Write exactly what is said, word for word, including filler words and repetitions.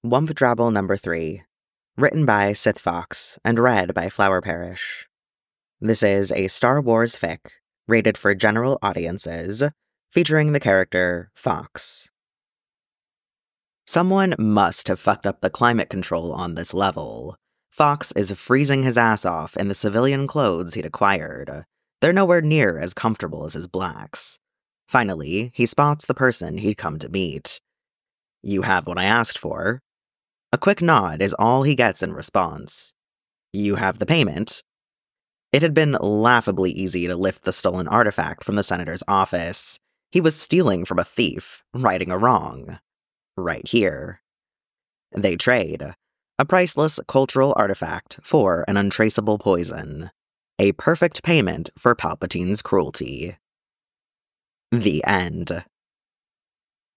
Wump Drabble Number three, written by Sith Fox and read by Flower Parish. This is a Star Wars fic, rated for general audiences, featuring the character Fox. Someone must have fucked up the climate control on this level. Fox is freezing his ass off in the civilian clothes he'd acquired. They're nowhere near as comfortable as his blacks. Finally, he spots the person he'd come to meet. "You have what I asked for." A quick nod is all he gets in response. "You have the payment." It had been laughably easy to lift the stolen artifact from the senator's office. He was stealing from a thief, righting a wrong. Right here. They trade. A priceless cultural artifact for an untraceable poison. A perfect payment for Palpatine's cruelty. The end.